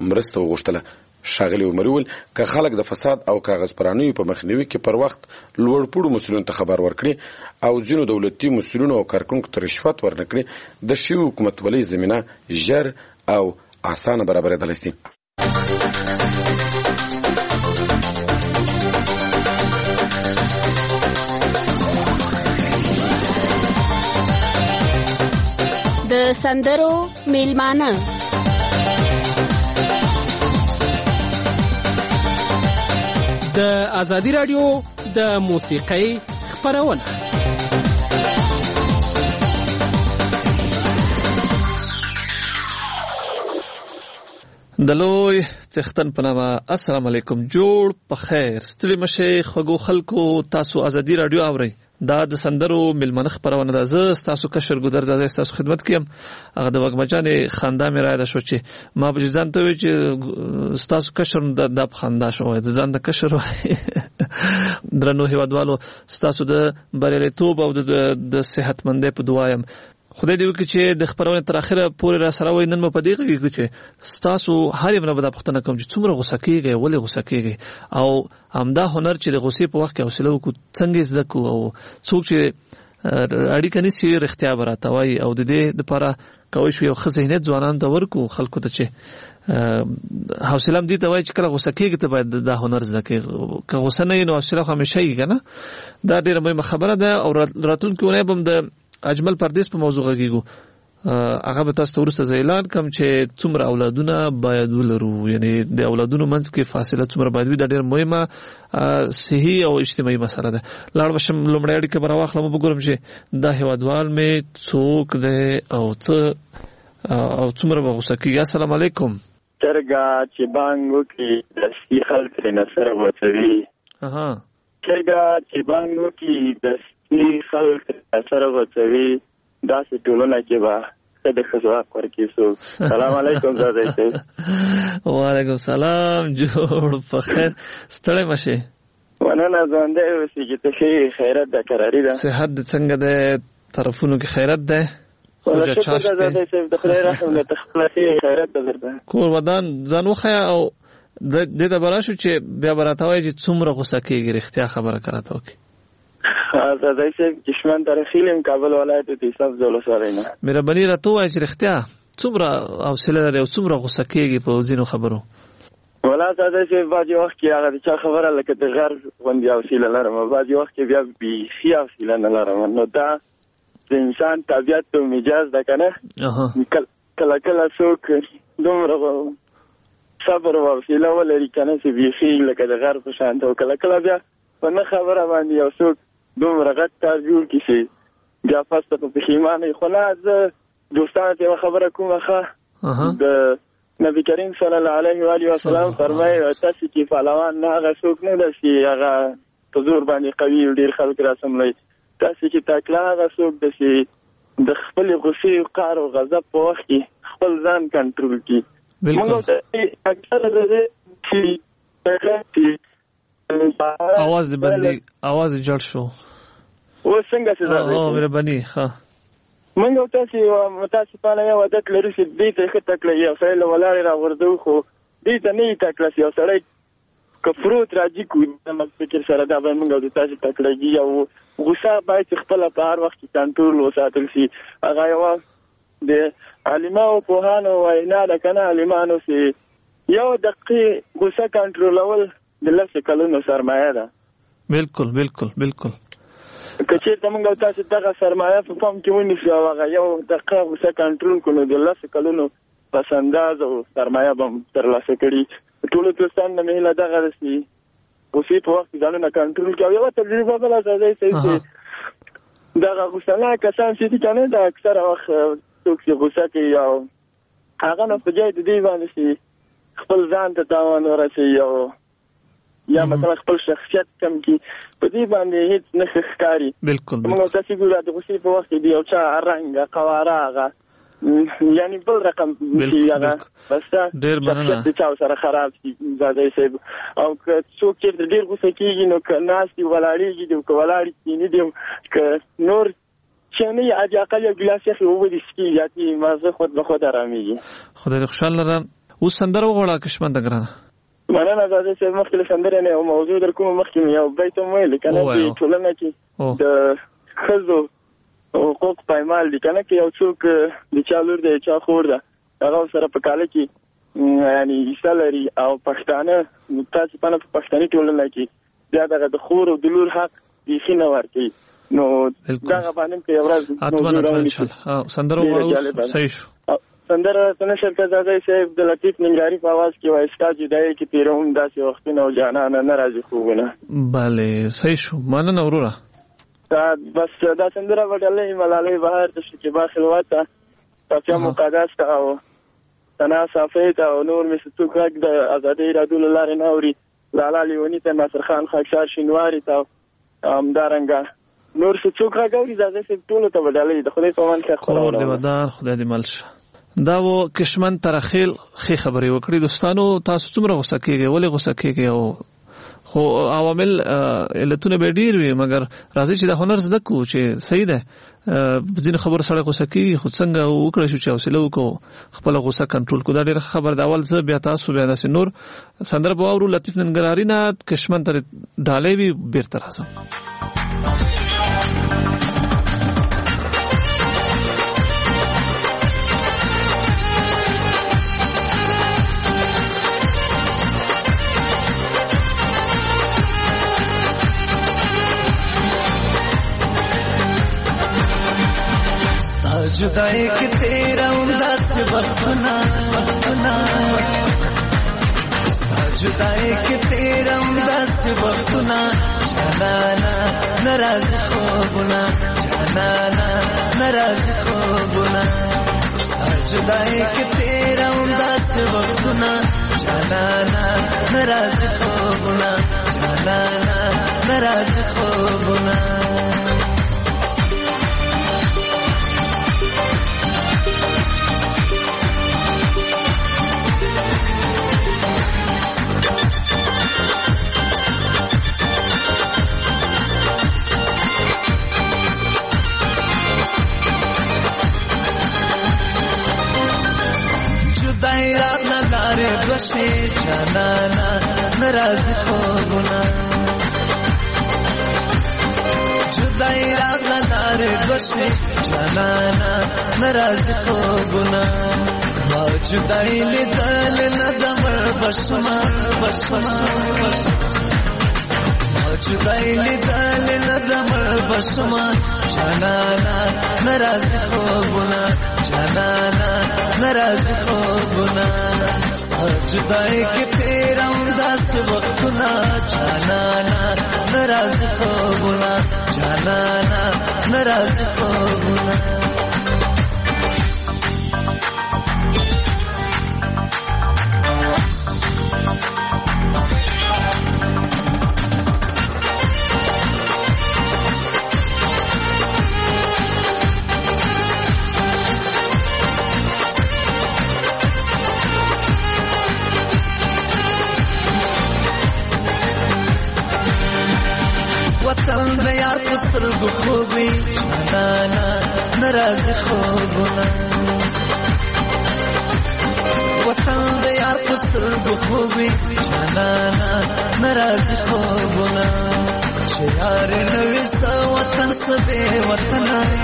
مرسته وغوښتله. ښاغلي عمري وویل که خلک د فساد او کاغذ پرانیو په مخنیوي کې پر وخت لوړ پوړو مسؤلینو ته خبر ورکړي او ځینو دولتي مسؤلینو او کارکونکو ته رشوت ورنکړي، د شوي حکومتولۍ زمینه ژر او اسانه برابرېدلی شي. د سندرو میلمانه د ازادي رادیو د موسیقۍ خپرونه. د لوی څښتن په نامه السلام علیکم. جوړ په خیر، ستړي مشه خوږو خلکو، تاسو ازادي رادیو اورئ. دا د سندرو میلمنه خپرونه ده. زه تاسو کشر ګودر زاده تاسو خدمت کوم. هغه د وګمجانې خندا مې راځي شو چې ما به ځان ته وی چې تاسو کشر د خندا شو د ځان د کشر درنو هیوادوالو، تاسو د بریالیتوب او د صحتمندۍ په دعایم. خدای دې وکړي چې د خبرونه تر اخره پورې را سره وای. نن مې په دې کې چې تاسو هر یو نه به پښتنه کوم چې څومره غوسه کیږي، ولې غوسه کیږي، او همدا هنر چې د غوسې په وخت کې حوصله وکړو څنګه زده کو، او څوک چې اړیکه نشي رښتیا براتوي او د دې لپاره کوي شو یو خزینه ځوانان ته ورکو خلکو ته چې حوصله دې ته وای چې کله غوسه کیږي ته باید د هنر زده کې، که غوسه نه نو حوصله همیشه یې کنه. دا ډیره مهمه خبره ده. او راتلونکي ونه بم د اجمل پردیس په موضوع غږیږو. هغه به تاسو ورسره اعلان کوم چې څومره اولادونه باید ولرو، یعنی د اولادونو منځ کې فاصله څومره باید وي. دا ډېر مهمه صحي او اجتماعي مسله ده. لاړ بشم لومړی اړیکه به راواخلم وګورم چې دا هیوادوال مې څوک دی او څومره به غوسه کېږي. السلام علیکم. چرګه چې بانګ وکړي دستي خلک ترېنه سره غوڅوي. چرګه چې بانګ وکړي دستي خلک ترېنه سره غوڅوي. داسې ټولنه کې به ښه د ښځو حق ورکړي څوک. سلام علیکم زاده صاحب. وعلیکم سلام. جوړ په خیر، ستړی مشې. مننه، ژوندی اوسې چې ته ښې. خیرت ده، کراري ده، صحت دې څنګه دی؟ طرفونو کې خیرت دی؟ شکر ده زاده صاحب، د خدای رحم ده. ته خپله ښې خیرت ده درته. کور ودان ځان وښیه او دې ته به راشو چې بیا به راته وایي چې څومره غوسه کېږي. رښتیا خبره که راته وکړي. زاده صاحب کشمن ترخیلیم کابل ولایت تیصف ولسوالۍ نه. مهرباني راته ووایه چې رښتیا څومره حوصله لري او څومره غوسه کېږي په ځینو خبرو. ولا زاده صاحب بعضې وخت کې هغه د چا خبره لکه د غر غوندې حوصله لرم، بعضې وخت کې بیا بیخي حوصله نه لرم. نو دا د انسان طبیعت او مجاز ده که نه. کله کله څوک دومره صبر او حوصله ولري که نه چې بیخي لکه د غر په شان ده، او کله کله بیا په نه خبره باندې یو څوک دومره غټ کار جوړ کړي چې بیا فسته په پښیمانه وي. خو نه، زه دوستانو ته یوه خبره کوم ښه. د نبي کریم صلی الله علیه و آله وسلم فرمایي تاسې کې پهلوان نه هغه څوک نه ده چې هغه په زور باندې قوي ډېر خلک راسملوي. تاسې کې تکړه هغه څوک ده چې د خپلې غصې قهر او غضب په وخت کې خپل ځان کنټرول کړي. موږ ته اکثره د دې چې आवाज دې بندي، आवाज دې جړ شو. و څنګه څه ده؟ مهرباني. ښه، موږ تاسو متاسفانه یو عادت لرو چې دې ته ښه تکړه یو سړی له ولاړې راغورځو، خو دې ته نه یې تکړه چې یو سړی که فروت راځي کو زموږ فکر سره دا به موږ د تاسو تکړهګي او غوسه باید چې خپله په هر وخت کې کنټرول وساتل شي. هغه یوه د عالمانو پوهانو وینا ده که نه، عالمانو چې یو دقیقې غوسه کنټرولول د 10 کلونو سرمایه ده. بالکل بالکل بالکل. که چېرته موږ تاسو دغه سرمایه په پام کې ونیسو او هغه یو دقیقه غوسه کنټرول کړو نو د 10 کلونو پس انداز او سرمایه به ترلاسه کړي. ټولو دوستانو نه مې هیله دغه ده چې غوسې په وخت کې ځانونه کنټرول کړي. او یوه تجربه بله ځای چې دغه غوسهناک کسان چې دي که نه، د اکثره وخت څوک چې غوسه کوي او هغه نه په ځای د دې باندې چې خپل ځان ته تاوان ورسوي او یا مثلا خپل شخصیت کم کی په دې باندې هیڅ نه ښکاري. بالکل موږ تاسو ګورئ د غوسې په وخت کې دی او چا رنګ قواره هغه یعنی بل رقم شي هغه بس ډېر مننه چې چا سره خراب شي زاده صاحب. او که څوک چې ډېر غوسه کېږي نو که ناست دي ولاړېږي دي او که ولاړې کښېني دي که نور چې نه یې اقل یو ګیلاس یخې اوبه دې څښي زیاتې مازه خود به خود ارامېږي. خدای دې خوشحال لرم. اوس سندره وغواړه کشمن د ګرانه. مننه زاده چې مخکې سندره نه او موضوع در کوم مخکې یو بیت ویل کنه چې ټولنه کې د ښځو حقوق پایمال دي کنه کې یو څوک د چا لور دی چا خور ده هغه سره په کاله کې یعنی ایسالري او پښتانه متاسفانه په پښتني ټولنه کې بیا دغه د خور او د لور حق بیخي نه ورکوي. نو دغه باندې کې یو ورځ سندره وغواړو. صحیح شو. سندره تنشر کزاده صاحب د لطیف ننګرهاري په आवाज کې وایي ستا جدایي کې تیروم داسې وختونه او جانانه نه راځي خوبونه. بله صحیح شو. مننه وروره. بس دا سندره وډلې ملالۍ بهر د شکیبا خلوت صافیه مقدس او ثنا صافیت او نور مې څوک غږ د ازادۍ رادول لارې نه اوري لالا لیونی ته ناصر خان خاکسار شینواری ته همدارنګه نور څوک غږ اوري زاده صاحب ټول ته وډلې د خدای په امان کې خور دی ودان خدای دې مل شه. دا و کشمن ترخیل خې خبرې وکړي. دوستانو تاسو څومره غوسه کېږئ ولې غوسه کېږئ او خو عوامل علتونه به ډیر وي مګر راځي چې د هنر زده کو چې صحیح ده ځین خبر سره غوسه کېږي خو څنګه وکړو چې حوصله وکړو خپل غوسه کنټرول کو. دا ډیر خبر د اول ځ بیا تاسو بیا د نور سندره به اورو. لطیف ننګرهاري نه کشمن تر ډالې وی بیرته راځم. जुदाई के तेरा उदास वक्तना जुदाई के तेरा उदास वक्तना जाना नाराज खोबना जाना नाराज खोबना जुदाई के तेरा उदास वक्तना जाना नाराज खोबना जाना नाराज खोबना रात न लारे बसे जाना नाराज खोबना जुदाई रात न लारे बसे जाना नाराज खोबना जुदाई ले दल न दमर बसमा जुदाई ले दल न दमर बसमा जाना नाराज खोबना जाना नाराज खोबना जुदाई के तेरा उदास वक्तना जाना नाराज खोबना जाना नाराज खोबना वतन यार पुस्तर खूबी जाना नाराज खोबना वतन यार पुस्तर खूबी जाना नाराज खोबना यार नविसा वतन सबे वतन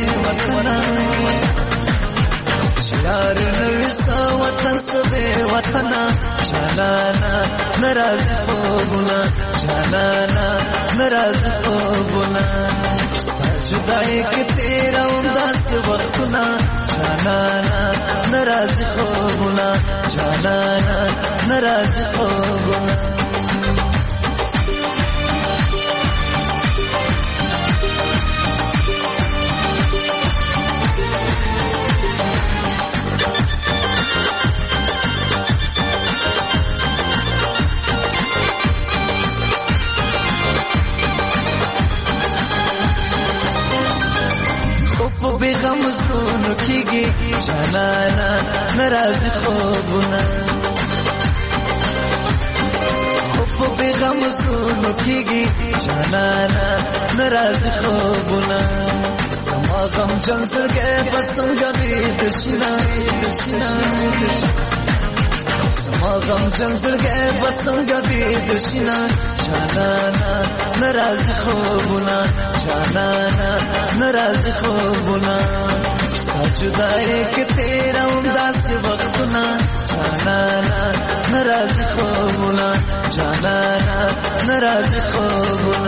यार नविसा वतन सबे वतन जाना नाराज खोबना जाना नाराज खोबना जुदाई के तेरा उदास वक्तना जाना नाराज खोबना जाना नाराज खोबना बेगम सुन कीगी जाना नाराज खोबना बेगम सुन कीगी जाना नाराज खोबना समागम जंसर के पसंद भी दुश्मना زما غم جنزړګې بسنګ بيد شینا جانانا ناراض خوبونه جانانا ناراض خوبونه سجدای کې تیرا انداز وختونه جانانا ناراض خوبونه جانانا ناراض خوبونه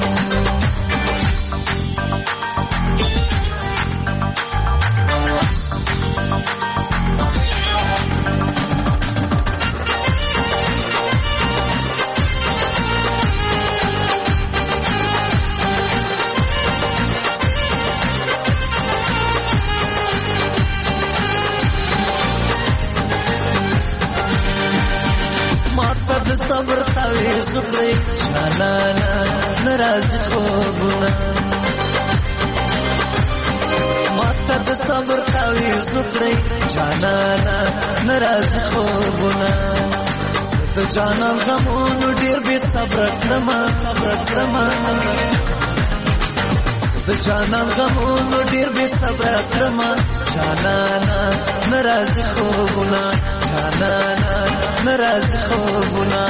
صبر تاوی زکړی جانانا ناراض خوبونه ماته د صبر تاوی زکړی جانانا ناراض خوبونه د جانان غمونو ډیر به صبر کړم د جانان غمونو ډیر به صبر کړم جانانا ناراض خوبونه جانانا ناراض خوبونه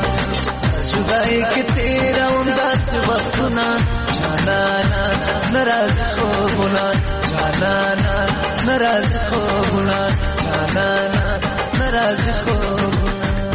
جدای کې تیرا انداز وختونه جانانا ناراض خوبونه جانانا ناراض خوبونه جانانا ناراض خوبونه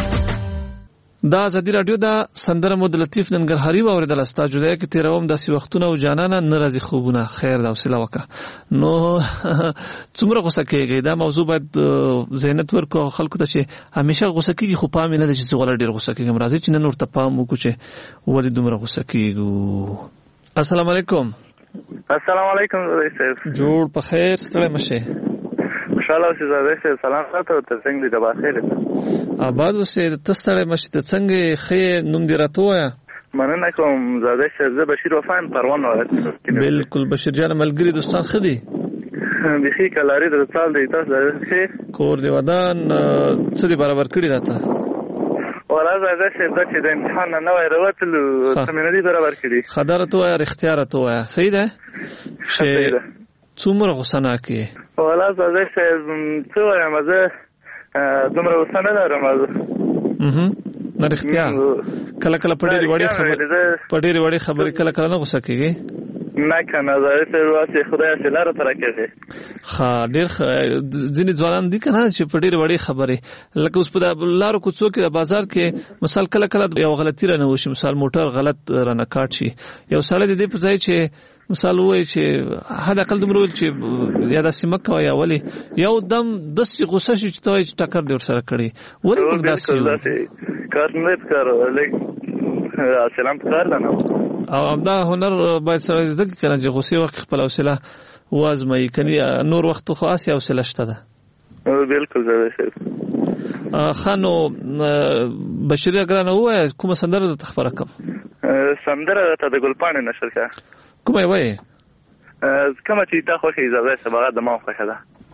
دا ازادي رادیو دا سندره مود لطیف ننګرهاري واوریدل استا جدای کې تیروم داسې وختونه او جانانا ناراضي خوبونه خیر دا وسیله وکا نو څومره غوسه کېږي دا موضوع باید زینت ورکو خلکو ته چې همیشه غوسه کېږي خو پام نه دي چې څومره ډیر غوسه کېږي مرضی چې نن ورته پام وکړو چې ولې دومره غوسه کېږي. السلام علیکم. السلام علیکم صاحب. جوړ په خیر ستړی مشه. خوشاله اوسې زاده سلام تاسو ته څنګه دي د بخیر آباد اوسې تاسو ته مشه ته څنګه خې نوم دی راته وایا. مننه کوم زاده زه بشیر وفان پروان ولایت. بالکل بشیر جان ملګری دوستان خدي بخي کلاری د سال دی تاسو ښه کور دی ودان څه دی برابر کړی راته ولا زاده چې د امتحان نه وای راوتلو څه دی برابر کړی خبره تو یا اختیار تو یا صحیح ده صحیح ده څومره غوسه نه کی ولا زاده څه وایم زه دومره غوسه نه لرم نه اختیار کله کله پډېری وړي خبرې کله کله نه غوسه کیږي نه کنه زه واسه خدای سره لاره تر کېږي ها ډېر ځینې ځوانان دي کنه چې پډېری وړي خبرې لکه اوس په لارو کوڅو کې د بازار کې مثال کله کله یو غلطی رانه وشي مثال موټر غلط رانه کاټ شي یو سړی دې په ځای چې مثال وای چې حد اقل دومره چې یا د سیمکه یا ولی یو دم د غوسه شي چې توای ټکر ډیر سره کړی ولی موږ داسې کار نه کارو لکه سلام کار نه او دا هنر باید سره زده کړي چې غوسه وخت خپل حوصله وازمای کني نور وخت خو اسیا حوصله شته ده بالکل زه خانو بشیر اگرانه وای کوم سندره د تخبره کوم سندره ته د ګلپانې نشر کا کومه وای کومه چې تا خو هي زړه سبا د ما خو ده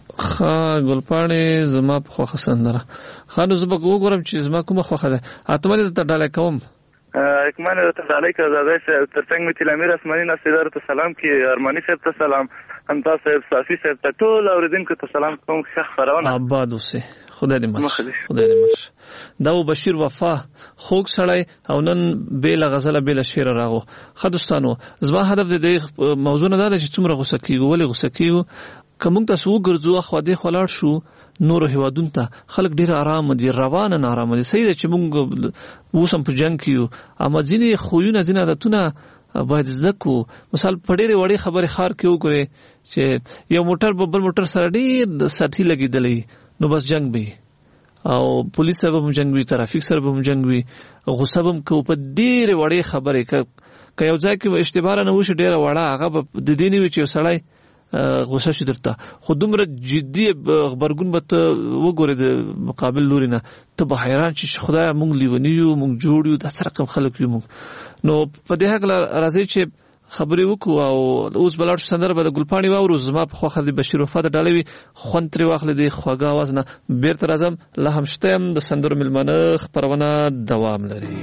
ګلپانې زما په خو سندره خانو زما وګورم چې زما کومه خو ده اتمنه ته ډاله کوم اکمن ته علیک زاده ترڅنګ می تلامیر اسماني نصیدار ته سلام کی ارمانی صاحب ته سلام انت صاحب صافی صاحب ته ټول اوریدونکو ته سلام کوم شیخ فرعون آباد اوسه خدای دې مخ خدای دې مخ دا بشیر وفا خوګ سړی او نن بیل غزل بیل شعر راغو خدستانو زما هدف دې موضوع نه ده چې څومره غوسه کیږي ولې غوسه کیږي کوم تاسو وګرځو خو دې خلاړ شو نور هیوادون ته خلک ډیر آرام دي روان نه آرام دي صحیح چې موږ وسم په جنگ کیو اما ځینې خوونه ځینې عادتونه باید زده کو مثال پډېری وړي خبره خار کې وګوري چې یو موټر بل موټر سره ډیر ساتي لګیدلې نو بس جنگ به او پولیس سره هم جنگ وي ترافیک سره هم جنگ وي غصه هم کو په ډیر وړي خبره ک یو ځای کې اشتباه نه وشي ډیر وړه هغه د دیني وي چې سړی غوسه شي درته خو دومره جدي خبرګون به ته وګورې د مقابل لوري نه ته به حیران شې خدای مونږ لیونی یو مونږ جوړ یو داسې رقم خلک یو مونږ نو په دې هکله راځي چې خبرې وکړو او اوس بلاړ شو سندره به د ګلپاڼې واورو زما په خوا د بشیر وفا د ډالې وي خوند ترې واخلې د خوږه اواز نه بیرته راځم لا هم شته یم د سندرو میلمانه خپرونه دوام لري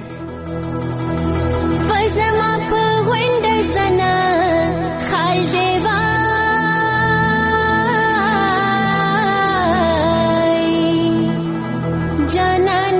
जाना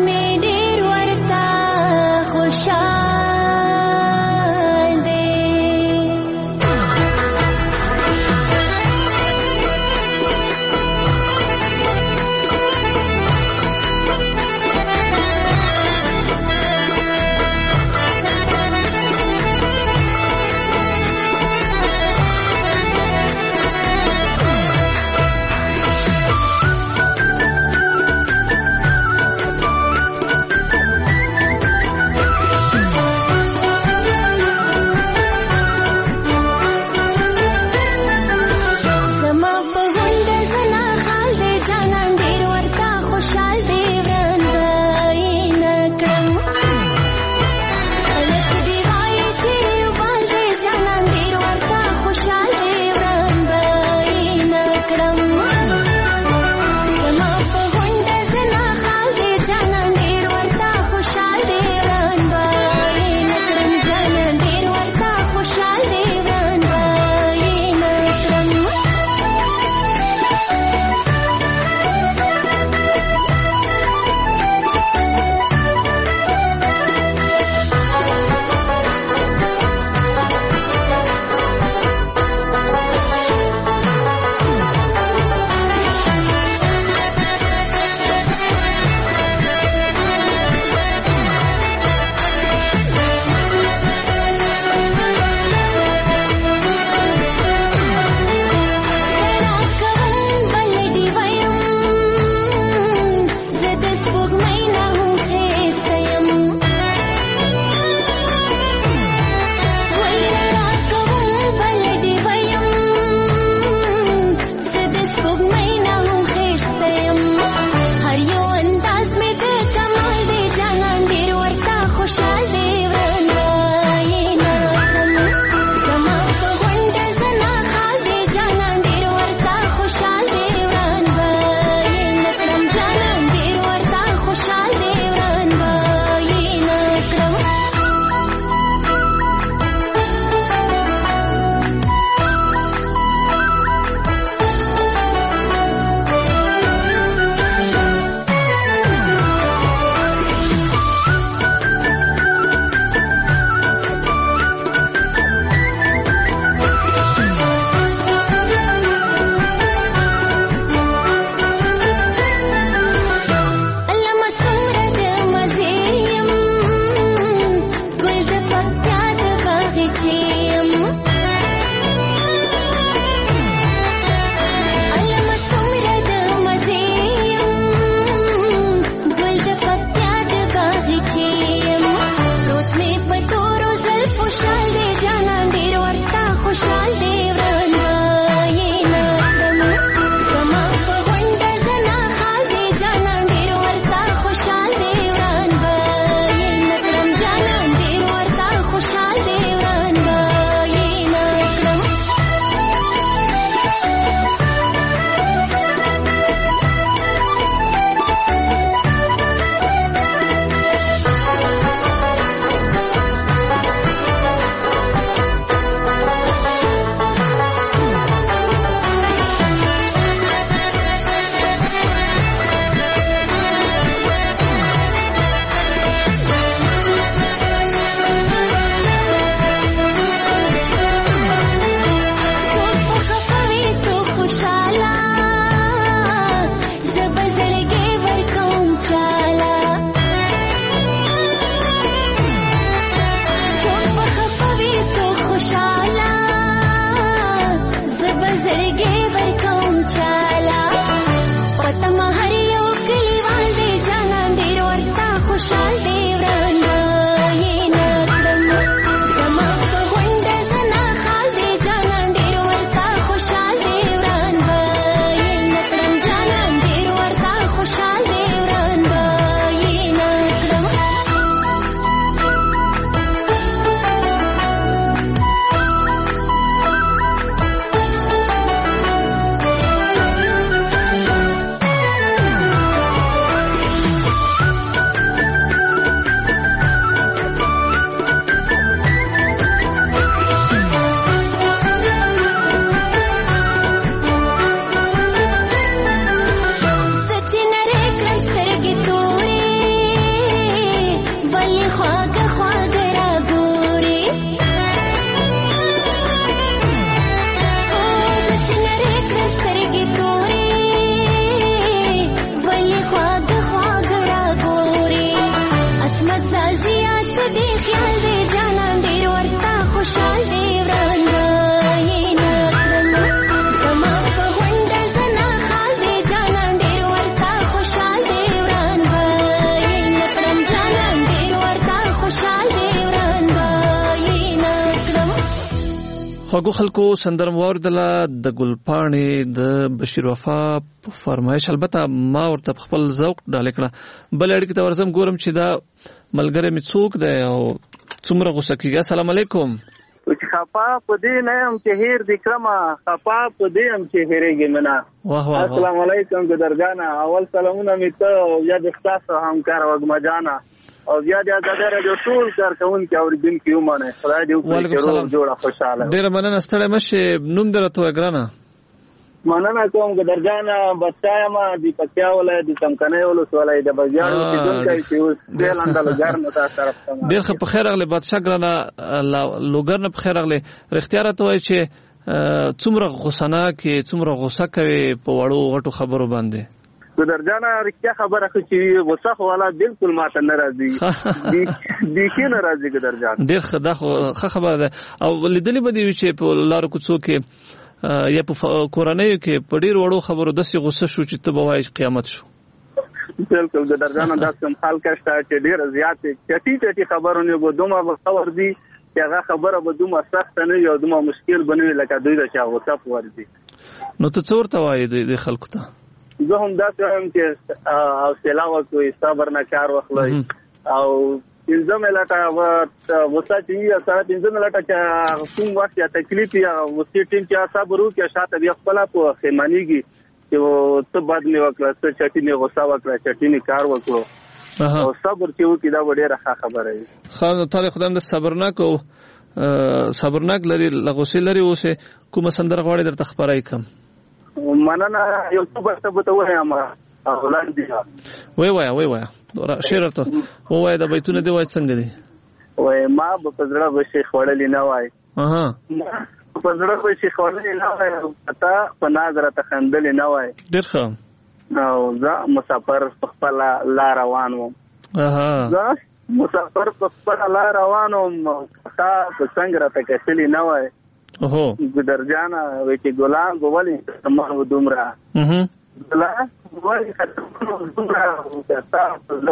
خوشحال دی وران به نه کړم زما په غونډه زنا خال دی جانان ډیر ورته خوشحال دی وران به نه کړم جانان ډیر ورته خوشحال دی وران به نه کړم خواږو خلکو سندرم واوریدله د ګلپاڼې د بشیر وفا فرمایش. البته ما ورته خپل ذوق ډالې کړه. بل اړیکې ته ورځم ګورم چې دا ملګری مې څوک دی او څومره غوسه کېږي. السلام علیکم. خفا په دې نه یم چې هیر دې کړمه، خفا په دې یم چې هیرېږي مې نه. السلام علیکم ګدرګانه. اول سلامونه مې ته او بیا د ستاسو همکار وږمه جانه او بیا د ازادۍ راډیو ټول کارکوونکي اورېدونکي ومنئ. خدای دې وکړي چې روغ جوړه خوشحاله. ډېره مننه. ستړی مه شې. نوم دې راته ووایه ګرانه. مننه کوم ګدرجانه. بچا یم د پکتیا ولایت د څمکنۍ ولسوالۍ د بزګر اوسېدونکی چې اوس بېلنده لوګر نه تاسو طرف ته. ډېر ښه. په خیر راغلې بادشاه ګرانه. لوګر نه په خیر راغلې. رښتیا راته وایي چې څومره غوسناک یې، څومره غوسه کوې په وړو غټو خبرو باندې. ګدرجانه رښتیا خبره خو چې غوسه خو والا بالکل ماته نه راځي. بیخي نه راځي ګدرجانه. ډېر ښه. دا خو ښه خبره ده. او لیدلې به دې وي چې په لارو کوڅو کې یا په کورنیو کې په ډېر وړو خبرو داسې غوسه شو چې ته به وایې قیامت شو. بالکل ګدرجانه. داسې هم حال کشته چې ډېره زیاتې چټي چټي خبرونه به دومره به خبر دي چې هغه خبره به دومره سخته نه وي او دومره مشکل به نه وي لکه دوی د چا غوسه په ورځي. نو ته څه ورته وایې د خلکو ته؟ زه هم داسې وایم چې حوصله وکړئ، صبر نه کار واخلئ او پنځمه لټه غوسه چې وي سره پنځمه لټه چې کوم وخت یا تکلیف یا غوسې ټیم چې صبر وکړي شاته بیا خپل په خیمانیږي چې ته بد نه وکړه، ته چټینه غوسه وکړه، چټینه کار وکړو او صبر چې وکړي دا ډېره ښه خبره وي. خدای تعالی خدای دې صبرناک او صبرناک لري لغوسې لري. اوسه کومه سندره غواړي درته خبرای کوم. مننه. یو څه به ته وایم اولاد دی. وای شعر ته وای د بیتونه دی وای څنګه دی؟ وای ما په پزړه بشي خړلې نه وای. په زړه بشي خړلې نه وای. پتا په نظر ته خندلې نه وای. ډېر ښه. او زه مسافر په خپل لار روان وم. زه مسافر په خپل لار روان وم. تا په څنګه راته کتلې نه وای. ګدرجانه وای چې ګلان ګولې ما و دومره ګلان ګولې دومره تا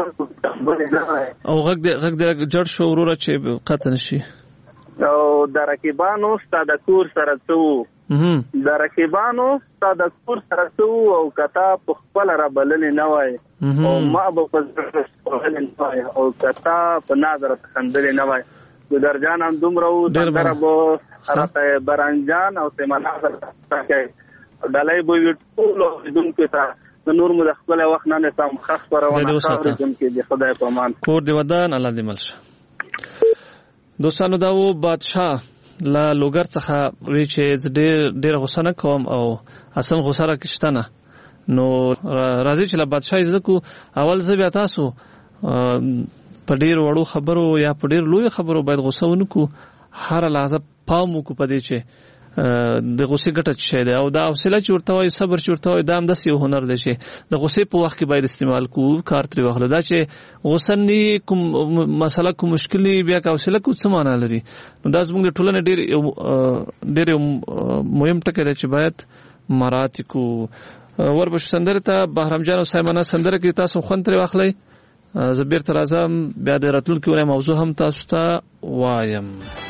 او غږ دې جړ شو وروره چې قطع نشي. او د رقیبانو ستا د کور سره څه وو، د رقیبانو ستا د کور سره څه وو او کتا په خپله را بللې نه وای او ما به په زړه سپړلې نه وای او کتا په نظر ته خندلې نه وای. ګدرجان هم دومره وو. سندره به راته برانجان او سیمنازر کوي ډالۍ به وي ټولو اوریدونکو ته. نور مو د خپل وخت نه نسم خاص پرونه اوریدونکو د خدای په امان. کور دی ودان الله دې ملشه. دوستانو دا و بادشاه لا لوګر څخه وی چې ډېر غوسه نه کوم او اصلا غوسه راکشته نه. نو راځي چې لا بادشاه زکو اول زه بیا تاسو په ډېر وړو خبرو یا په ډېر لوی خبرو باید غوسه ونکو. هر لحظه پام وکړو په دې چې د غوسې ګټه څه دی او دا حوصله چې ورته وایي صبر چې ورته وایي دا هم داسې یو هنر دی چې د غوسې په وخت کې باید استعمال کوو، کار ترې واخلو. دا چې غوسه نه کوم مسله کوم مشکل نه بیا که حوصله کوو څه معنا لري. نو دا زموږ د ټولنې ډېر مهم ټکی دی چې باید مراعات کوو. وربشو سندره ته بهرام جان او سایمانه سندره کې تاسو خوند ترې واخلئ. زه بیرته راځم بیا د راتلونکي اونۍ موضوع هم تاسو ته وایم.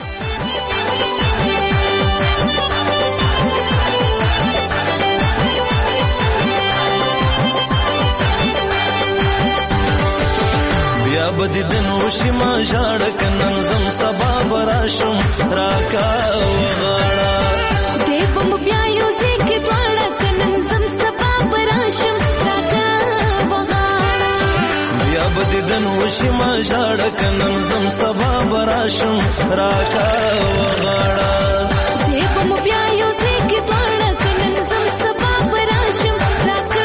بیا بدی دن وشی ما ژړک نن زم سبا براشم راکا وغاړه دې بم بیا یو ځکه دواړه نن زم سبا براشم راکا وغاړه بیا بدی دن وشی ما ژړک نن زم سبا براشم راکا وغاړه دې بم بیا یو ځکه دواړه نن زم سبا براشم راکا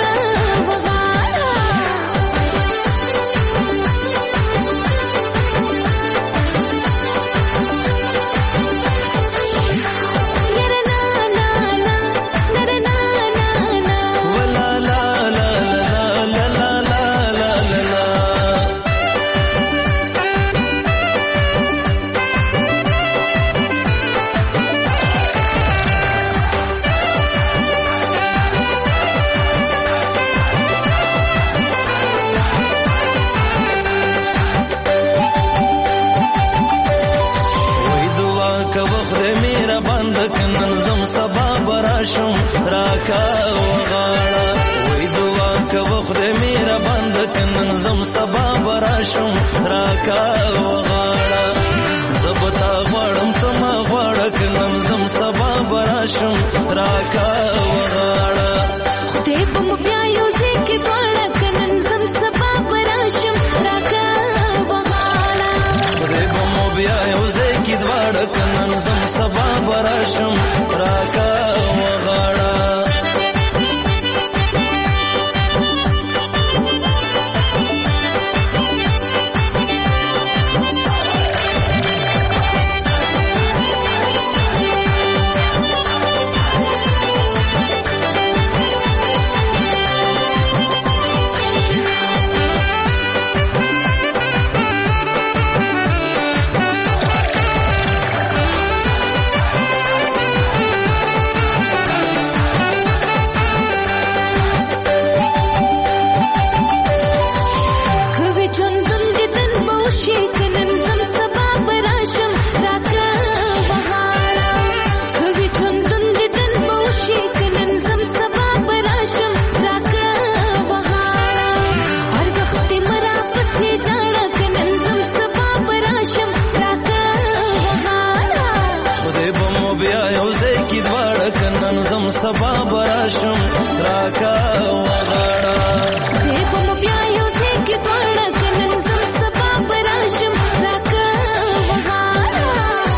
راکا وغاړه وای دعا کوه خدای میرا بند کنن زم سبا براشم راکا وغاړه زبتا غواړم ته ما غواړه کنن زم سبا براشم راکا وغاړه خدای په مو بیا یو ځکه غواړه کنن زم سبا براشم راکا وغاړه خدای په مو بیا یو ځکه غواړه کنن زم سبا براشم راکا وغاړه سبا براشم راکا وغاړه دې په مو بیا یو ځکه غواړه کنن زم سبا براشم راکا وغاړه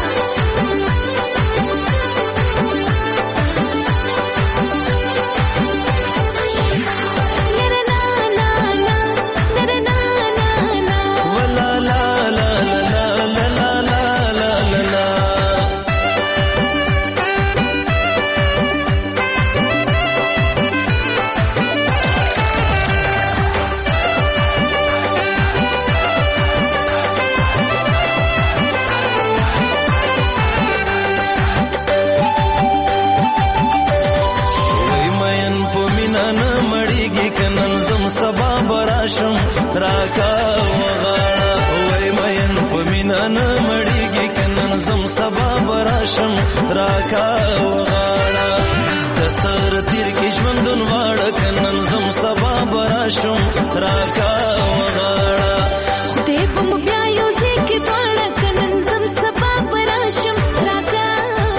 راکا وغاړه وای مین په مینا نه مړیږي کنن زم سبا براشم راکا وغاړه تسر تیر کې ژوندون واړه کنن زم سبا براشم راکا وغاړه خدای په مو بیا یو ځکه غواړه کنن زم سبا براشم راکا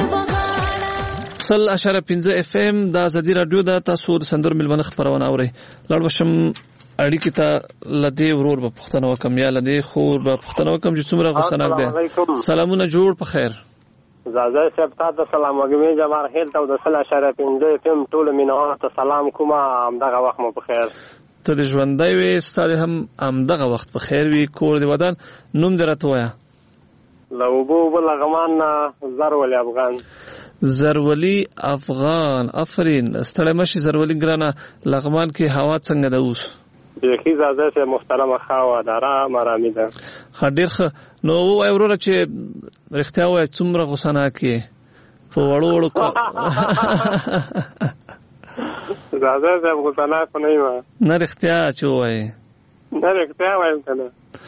وغاړه 100.5 FM د ازادي رادیو د تاسو د سندرو ملمنه خبرونه اوري لاړ بشم اړیکې ته لدې ورور په پښتنه وکم یا لدې خور په پښتنه وکم چې څومره غوښتناک دي. سلامونه جوړ په خیر. زازه صاحب تاسو سلام وګمې جمهور خیل ته د 100.5 FM ټول مینوال ته سلام کوم همدغه وخت مو په خیر. ته د ژوندۍ وې ستاره هم همدغه وخت په خیر وي کور دی ودان نوم درته وایا. لوبو بلغمان زرولي افغان. زرولي افغان افرین ستړی مشي زرولي ګرانه لغمان کې هوا څنګه ده اوس؟ بیخي زازه صاحب محترمه خاوه ده آرامي ده. ډېر ښه. نو ووایه وروره چې رښتیا ووایه څومره غوسناک یې په وړو وړو زازه صاحب غوسناک نه یم. نه رښتیا چې ووایې نه رښتیا وایم کنه.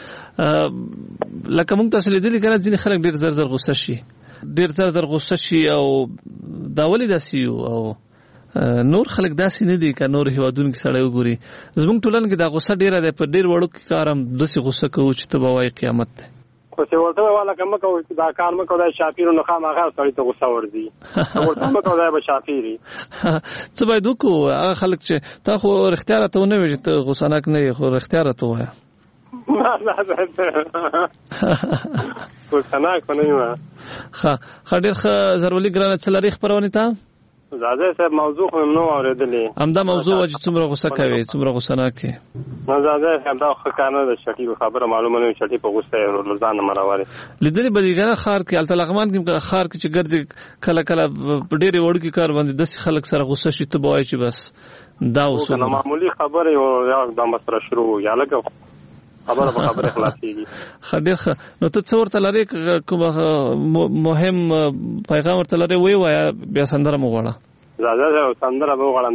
لکه موږ تاسو لیدلی کنه ځینې خلک ډیر زر غوسه شي، او دا ولې داسې یو او نور خلک داسې نه دي. که نور هیوادونو کې سړی وګوري زموږ ټولنه کې دا غوسه ډیره ده، په ډیر وړو کې کار هم داسې غوسه کوو چې ته به وایې قیامت دی. خو چې ورته والا کوم کو دا کار مکو دا شاپیرو نو خامخا سړی ته غوسه ورځي، ورته مکو دا به شاپیری څه باید وکړو؟ هغه خلک چې تا خو رښتیا راته ونه وایي چې ته غوسناک نه یې، خو رښتیا راته ووایه. غوسناک نه یم. ښه ډېر ښه زرولي ګرانه څه لري خپرونې ته؟ زاده صاحب موضوع خو نو اوریدلې. همدا موضوع چې څومره غوسه کوي، څومره غوسناک یې. زاده صاحب دا خکانه د شټي خبره معلومه نه شټي په غوسه ورلزان مراوي. لیدلې بلیګره خار کې الته لغمان کې خار کې چې ګرځي کله کله ډېر وړ کې کار باندې د خلک سره غوسه شي ته بوای چې بس دا اوسه معمولی خبره یو د مسره شروع یا لکه خبره په خبره خلاصيږي. خډیر نو ته څور تلری کوم مهم پیغام ورته لري وای بیا سندره مغواړه. زاده سندره مغواړم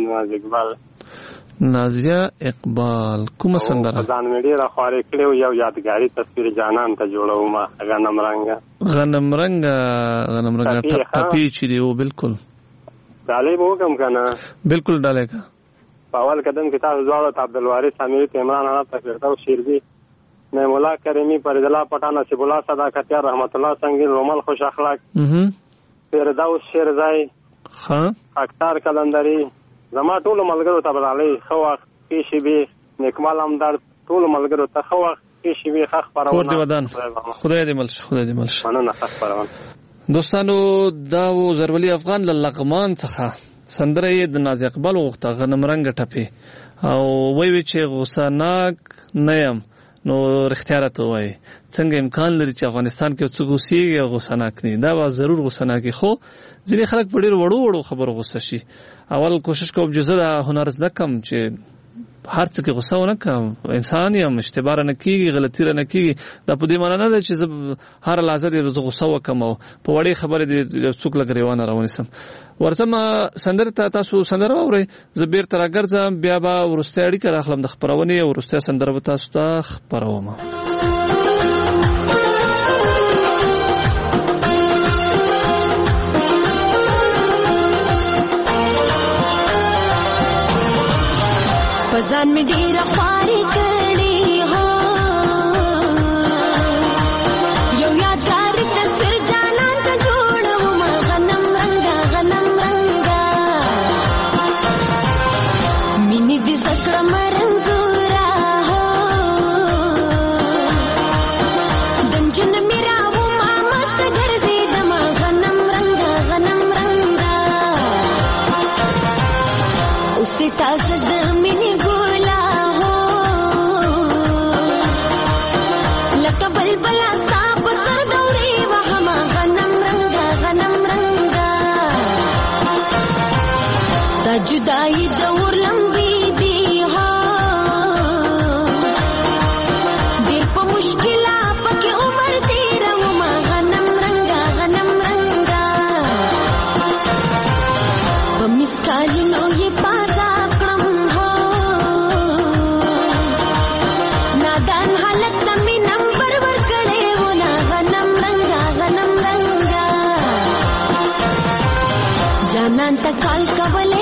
نازیه اقبال کوم سندره؟ ځان مې ډیره خوارې کړو یو یادګاری تصویر جانان ته جوړو ما غنم رنگ ټپی چې دی او بالکل ډالې مو کوم کنه بالکل ډالې کا په اول قدم کې تاسو ځوړ عبدالوارث امیر عمران انا تفیرتو شیربی مولا کریمی پردلا پټانا نصیب الله صداقت یار رحمت الله سنگین رومال خوش اخلاق فردوس شیرزای اختر کلندری زما ټول ملګرو ته بلالي خو وخت کې شي به نیکمال امدار ټول ملګرو ته خو وخت کې شي به خخ پرونه کور دی ودان خدای دې ملش مننه خخ پرونه. دوستانو دا و زرولي افغان لغمان څخه سندره یې د ناز اقبال وغوښته غنم رنګ ټپي او وی چې غوسه ناک نه یم. نو رښتیا راته وایي څنګه امکان لري چې افغانستان کې څوک اوسېږي او غوسه ناک نه؟ دا به ضرور غوسه ناکي، خو ځینې خلک په ډېر وړو خبرو غوسه شي. اول کوشش کوم چې زه دا هنر زده کړم چې هر څه کې غوسه ونه کړم، انسان یم، اشتباه نه کېږي، غلطي نه کېږي. دا په دې معنی نه ده چې زه هر لحظه دې زه غوسه وکړم او په وړې خبرې دې څوک له ګریوانه راونیسم. ورځم سندره ته تاسو سندره واورئ، زه بیرته راګرځم، بیا به وروستۍ اړیکه راخلم د خپرونې او وروستۍ سندره به تاسو ته خپروم. ځان مې ډېره خوارې کړې هو یو یادګار تصویر جانان ته جوړوم غنم رنګا مینې دې زکړه مرنزورا هو دنجن مې راوم مست ګرځېدم غنم رنګا اوسې تاسو د مینې جدائی دور لمبی دی ها دیر پا مشکلا پاکی عمر تیرا وما غنم رنگا بمسکالی نو یہ پاتا کرم ہو نادان حالت تمی نمبر ورکڑے ونا غنم رنگا جانان تکال کولے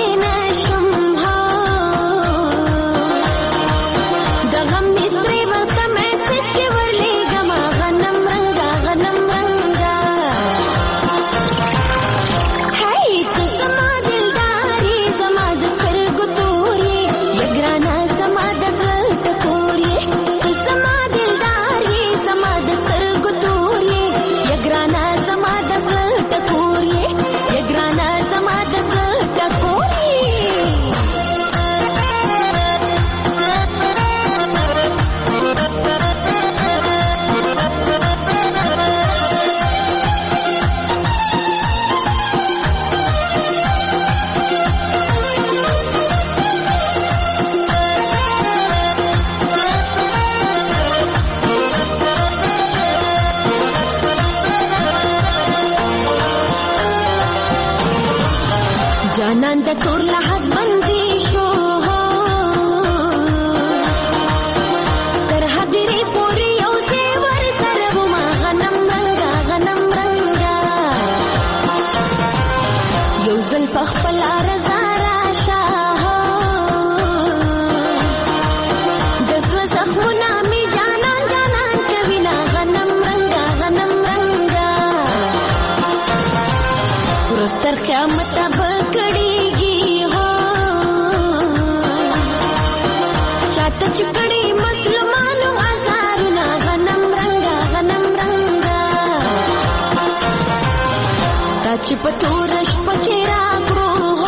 چې په تورش پکې راکړو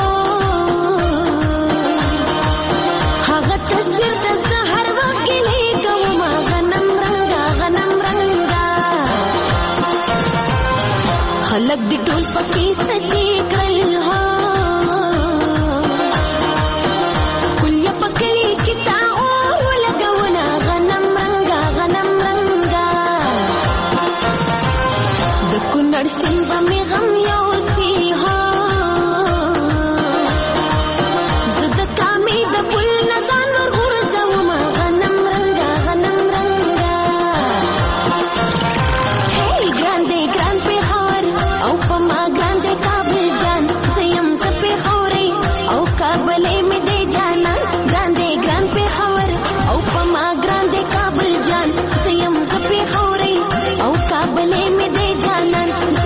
هغه تصویر د سحر وخت کې لیکم غنم رنګا خلک دې ټول پکې سچې کړل سنبا می غم یوسی ها زد کامی د پل نزان ور غرزو ما غنم رنگا هی گرانده گران پی خور او پا ما گرانده کابل جان زیم زپی خوری او کابلی می دی جانا گرانده گران پی خور او پا ما گرانده کابل جان زیم زپی خوری او کابلی می دی جانا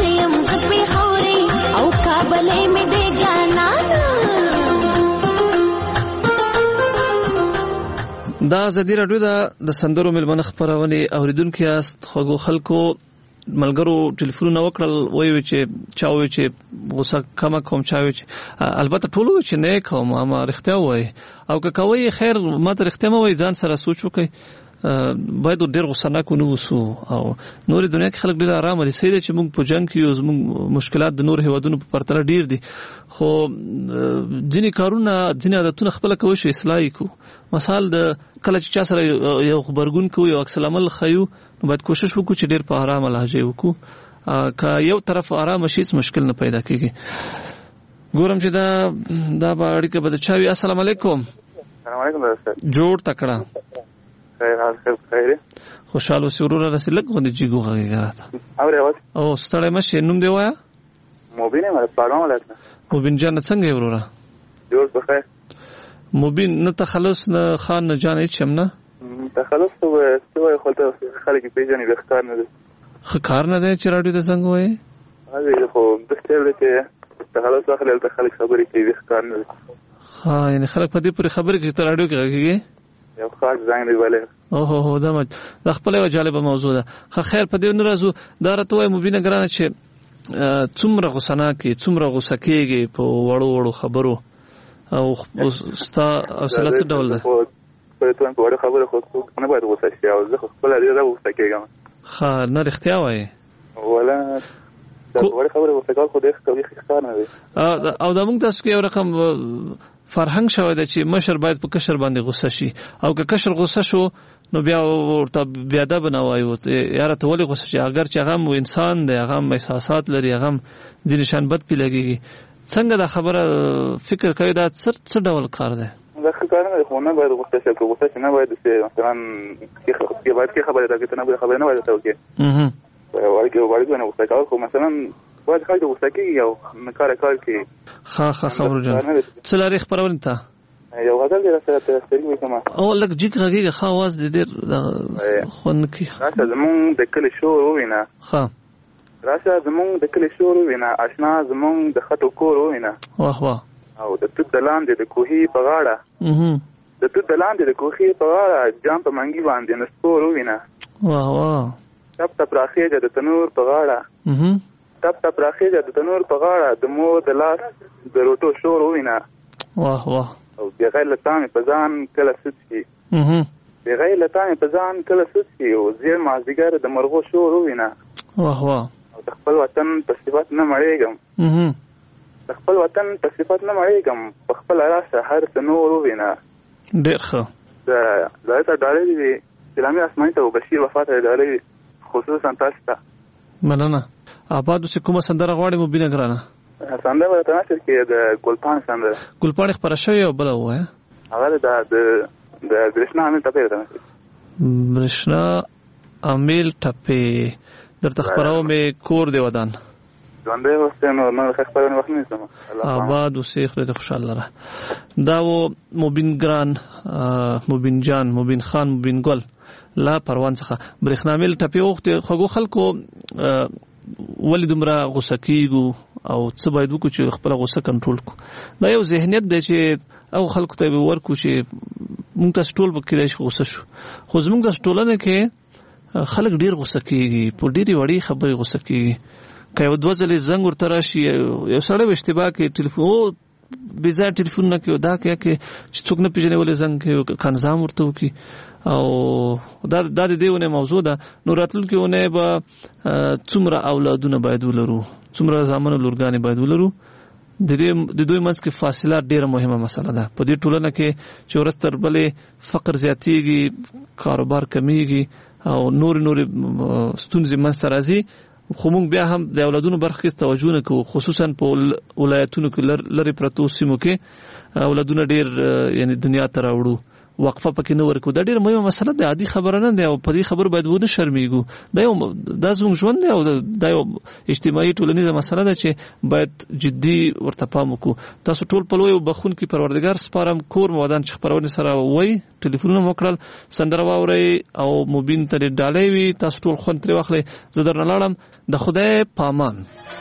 دا ازادي راډیو د سندرو ملمنه خبرونه اوریدونکو یاست خو خلکو ملګرو ټلیفونونه وکړل وایي چې چاوي چې غوسه کم کوم چاوي چې البته ټول وایي چې نه کوم ما رښتیا وایي او که کوي خیر ما ته رښتیا مو وایي ځان سره سوچ وکړي باید ډېر غوسه نه کو نو وسو او نور دنیا کې خلک ډېر آرام دي سیده چې موږ په جنگ کې یو زموږ مشکلات د نور هیوادونو په پرتله ډېر دي خو ځینې کارونه ځینې عادتونه خپل کوي شو اصلاح کو مثال د کله چې چا سره یو خبرګون کوي او عکس العمل خيو نو باید کوشش وکړو چې ډېر په آرام لهجه وکړو که یو طرف آرام شي مشکل نه پیدا کیږي ګورم چې دا به اړیکه به چاوي السلام علیکم جوړ تکړه خیر خوشاله سرور رسیدل غوډه جیګو غږیږي او ستړی مشه نوم دی وایا مبین مې پاګام ولاتنه مبین جان څنګه ورورا جوړ په خیر مبین نه تخلص نه خان نه جان هیڅ هم نه تخلص ته خلک خلک پیژنې وختار نه خکار نه دی چې راډیو ته څنګه وایي هغه خو د ستړي ته تخلص اخلي ته خلک خبرې کوي وختار نه ها یعنی خلک په دې پر خبرې کوي ته راډیو کې راګي یو خاص ځای دی ولې اوه دا خپل یو جالبه موضوع ده خیر په دې نورازو دا راته وای مبینه ګرانه چې څومره غوسه کې څومره غوسه کېږي په وړو خبرو او ستا اصله څه ډول ده په توګه په وړو خبرو خو نه باید غوسه شي او زه خپل دې غوسه کېږم ها نه رښتیا وایي ولا دا وړو خبرو غوسه کول خو دې ښکار نه دی او دا موږ تاسو کې یو رقم فرهنګ شوی دی چې مشر باید په کشر باندې غوسه شي او که کشر غوسه شو نو بیا ورته بیا دا بنوایو یاره ته ولې غوسه شي اگر چې هغه انسان دی هغه احساسات لري هغه ځینې شان بد پی لګيږي څنګه دا خبره فکر کوي دا څه ډول کار دی دا کار نه خو نه باید غوسه شي غوسه نه باید مثلا کې باید کې خبره راګته نه باید خبره نه باید توګه ورګه نه غوسه کول خو مثلا باید خلک غوسه کوي او کار کوي خبرو جان څه لري خبرونه ته یو غزل دی سره تستریږي کما او لکه جګ غږیږي خو आवाज دې خون کی راشه زمون د کلی شور وینا راشه زمون د کلی شور وینا آشنا زمون د خټو کور وینا واه او د توت دلاندې د کوهي په غاړه د توت دلاندې د کوهي په غاړه جام په منګي باندې نسپور وینا واه تپ تپ راخېږي د تنور په غاړه تپ تپ راخېږي د تنور په غاړه د مور د لاس د روټو شور وینا واه او بغیر لتامې په ځان کله سود شي بغیر لتامې په ځان کله سود شي او زیر مازدیګر د مرغو شور وینا واه او د خپل وطن په صفت نه مړېږم د خپل وطن په صفت نه مړېږم په خپل راشه هر څه نور وینا ډېر ښه دا ته ډالۍ دي اسلامي اسماني ته بشیر وفات ډالۍ خصوصا تاسو ته مننه آبادو سے کومه سندره غواړي مبینه ګرانه سندره ورته نشر کې د ګلپان سندره ګلپان خبره شوی او بل وای هغه د برشنا امیل ټپه ده برشنا امیل ټپه درته خبرو مې کور دی ودان ژوندې وسته نو خبرونه وخت نه سم آباد او شیخ له خوشاله را دا و مبین ګران مبین جان مبین خان مبین ګل لا پروان څخه برښنامل ټپه وخت خو خلکو ولې دومره غوسه کیږو او څه باید وکړو چې خپل غوسه کنټرول کو دا یو ذهنیت دی چې او خلکو ته ورکو چې موږ تاسو ټول به کېدای شي غوسه شو خو زموږ د ټولنه کې خلک ډیر غوسه کیږي په ډیری وړي خبرې غوسه کیږي که یو دوه ځلې زنګ ورته راشي یو سړی به اشتباه کوي ټلیفون بې ځایه ټلیفون نه کوي دا کوي چې څوک نه پېژني ولې زنګ کوي کنظام ورته وکړي او دا د دې ونې موضوع ده. نو راتلونکې ونې به څومره اولادونه باید ولرو، څومره زامن لورګانې باید ولرو، د دوی منځ کې فاصله ډیره مهمه مسله ده. په دې ټولنه کې چې ورځ تر بلې فقر زیاتېږي، کاروبار کمیږي او نور ستونزې منځته راځي، خو موږ بیا هم د اولادونو برخه کې توجه نه کوو، خصوصا په ولایتونو کې لرې پرتو سیمو کې اولادونه ډیر یعنی دنیا ته راوړو، وقفه پکې نه ورکو. دا ډیره مهمه مسله ده، عادي خبره نه ده او په دې خبرو باید ونه شرمېږو. دا زموږ ژوند دی او دا یو اجتماعي ټولنیزه مسله ده چې باید جدي ورته پام وکړو. تاسو ټول په لوی بخښونکي پروردګار سپارم. کور مودان چې خبرونه سره وای ټلیفونونه مو کړل، سندره واورئ او موبین ته ډالۍ وي، تاسو ټول خوند ترې واخلئ. زه درنه لاړم، د خدای پامان.